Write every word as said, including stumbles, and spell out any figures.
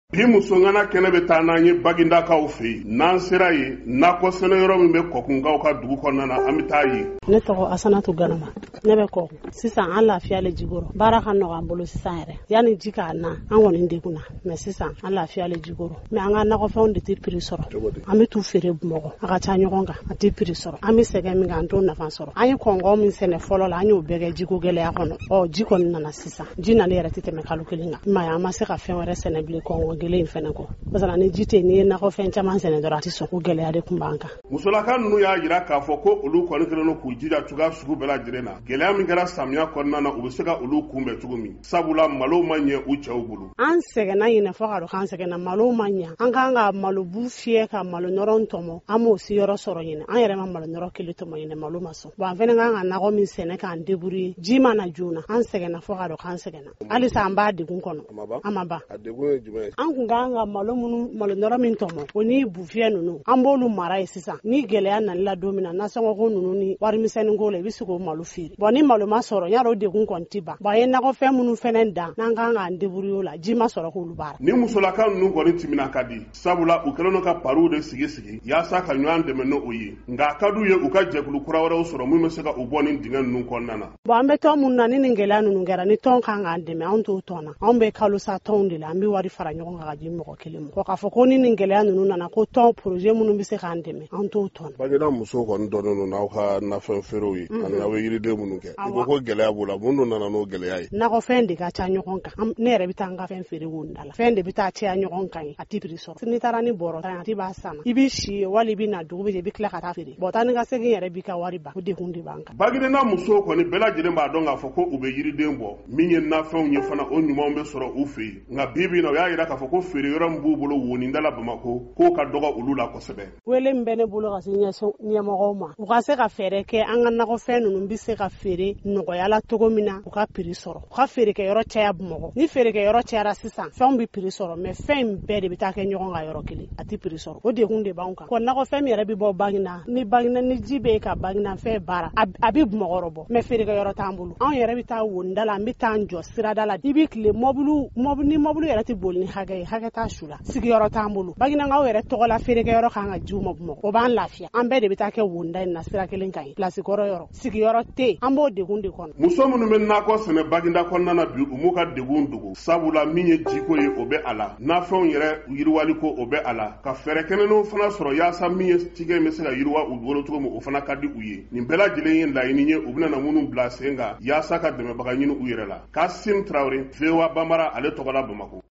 Bi musongana kene be taa n'an ye Bagindakaw fɛ yen n'an sera ye nakɔ sɛnɛ yɔrɔ min bɛ Kɔkunkaw ka dugu kɔnɔna na an bɛ taa yen. Ne tɔgɔ Asanatu Galama ne bɛ Kɔkun sisan an lafiyalen Jikɔrɔ baara ka nɔgɔ an bolo sisan yɛrɛ yanni ji k'a na an kɔni degun na mais sisan an lafiyalen Jikɔrɔ mais an ka nakɔfɛnw de tɛ prix sɔrɔ an bɛ t'u feere Bamakɔ a ka ca ɲɔgɔn kan a tɛ prix sɔrɔ an bɛ sɛgɛn min kan an t'o nafa sɔrɔ an ye kɔngɔ min sɛnɛ fɔlɔ la an y'o bɛɛ kɛ jiko gɛlɛya kɔnɔ ɔ ji kɔni nana sisan ji nali yɛrɛ tɛ tɛmɛ kalo kelen kan mais an ma se ka fɛn wɛrɛ sɛnɛ bilen kɔngɔ gɛlɛya in fɛnɛ kɔ parce que ni ji tɛ ni ye nakɔfɛn caman sɛnɛ dɔrɔn a tɛ sɔn ko gɛlɛya de kun b'an kan. Musolaka ninnu y'a jira k'a fɔ ko olu kɔni kɛlen don k'u jija cogoya sugu bɛɛ lajɛlen na gɛlɛya min kɛra samiya kɔnɔna na u bɛ se ka olu kunbɛn cogo min sabula malo ma ɲɛ u cɛw bolo. An sɛgɛnna ɲinɛ fɔ ka dɔn k'an sɛgɛnna malo ma ɲɛ an kan ka malobu fiyɛ ka malo nɔrɔ tɔmɔ an m'o siyɔrɔ sɔrɔ ɲinɛ an yɛrɛ ma malo nɔrɔ kelen tɔmɔ ɲinɛ malo ma sɔn wa an fɛnɛ kan ka nakɔ min sɛnɛ k'an débrouiller ji mana joona an sɛgɛnna fɔ ka dɔn k'an sɛgɛnna halisa an b'a degun kɔnɔ a ma ban. A degun ye jumɛn ye? An kun kan ka malo minnu malo nɔrɔ min tɔmɔ o ni bufiyɛ ninnu an b'olu mara ye sisan ni gɛlɛya nana don min na nasɔngɔko ninnu ni warimisɛnnin ko la i bɛ se k'o malo feere bon ni malo ma sɔrɔ yarɔ degun kɔni tɛ ban bon an ye nakɔfɛn minnu fɛnɛ dan n'an kan k'an débrouiller o la ji ma sɔrɔ k'olu baara. Ni musolaka ninnu kɔni timina ka di sabula u kɛlen don ka pariw de sigi sigi yaasa ka ɲɔgɔn dɛmɛ n'o ye nka a ka d'u ye u ka jɛkulu kura wɛrɛw sɔrɔ min bɛ se ka u bɔ nin dingɛ ninnu kɔnɔna na. Bon an bɛ tɔn minnu na ni nin gɛlɛya ninnu kɛra ni tɔn kan k'an dɛmɛ anw t'o tɔn na anw bɛ kalo sa tɔnw de la an bɛ wari fara ɲɔgɔn kan ka di mɔgɔ kelen ma k'a fɔ ko ni nin gɛlɛya ninnu nana ko tɔn projet minnu bɛ se k'an dɛmɛ anw t'o tɔn. Bagida musow kɔni dɔnnen don n'aw ka nafɛn feerew ye ani aw bɛ yiriden minnu kɛ i ko ko gɛlɛya b'o la mun dun nana n'o gɛlɛya ye. Nakɔfɛn de ka ca ɲɔgɔn kan ne yɛrɛ bɛ taa n ka fɛn feere wonda la fɛn de bɛ taa caya ɲɔgɔn kan ye a tɛ prix sɔrɔ n'i taara ni bɔrɔ tan a b'a san i b'i si ye wali i bɛ na dugu bɛ jɛ i bɛ tila ka taa feere bon taa ni ka segin yɛrɛ b'i ka wari ban o degun de b'an kan. Bagida musow kɔni bɛɛ lajɛlen b'a dɔn k'a fɔ ko u bɛ yiriden bɔ min ye nafɛnw ye fana o ɲumanw bɛ sɔrɔ u fɛ yen nka bi bi in na o y'a jira k'a fɔ ko feere yɔrɔ min b'u bolo Woninda la Bamakɔ k'o ka dɔgɔ olu la kosɛbɛ. Wele min bɛ ne bolo ka se ɲɛmɔgɔw ma u ka se ka fɛɛrɛ kɛ an ka nakɔfɛn ninnu bɛ se ka feere nɔgɔya la cogo min na u ka prix sɔrɔ u ka feerekɛ yɔrɔ caya Bamakɔ ni feerekɛ yɔrɔ cayara sisan fɛnw bɛ prix sɔrɔ mais fɛn in bɛɛ de bɛ taa kɛ ɲɔgɔn ka yɔrɔ kelen a tɛ prix sɔrɔ o degun de b'anw kan ko nakɔfɛn min yɛrɛ bɛ bɔ Baginda ni Baginda ni ji bɛ ka Baginda fɛn baara a bɛ Bamakɔ bɔ mais feerekɛ yɔrɔ t'an bolo anw yɛrɛ bɛ taa Woninda la an bɛ taa an jɔ sirada la i bɛ tile mɔbili ni mɔbili yɛrɛ tɛ boli ni hakɛ ye hakɛ t'a su la sigiyɔrɔ t'an bolo Baginakaw yɛrɛ tɔgɔ la feerekɛ yɔrɔ kan ka jiw ma Bamakɔ o b'an lafiya an bɛɛ de bɛ taa kɛ Woninda in na sira kelen kan ye place kɔrɔ yɔrɔ sigiyɔrɔ tɛ an b'o degun de kɔnɔ. Muso minnu bɛ nakɔ sɛnɛ Baginda kɔnɔna na bi u m'u ka degun dogo sabula min ye jiko ye o bɛ a la nafɛnw yɛrɛ yiriwali ko o bɛ a la ka fɛɛrɛ kɛnɛnw fana sɔrɔ yaasa min ye cikɛ in bɛ se ka yiriwa u bolo cogo min o fana ka di u ye nin bɛɛ lajɛlen ye laɲini ye u bɛna na minnu bila sen kan yaasa ka dɛmɛbaga ɲini u yɛrɛ la Kasim Traoré V O A Banbara ale tɔgɔ la Bamakɔ.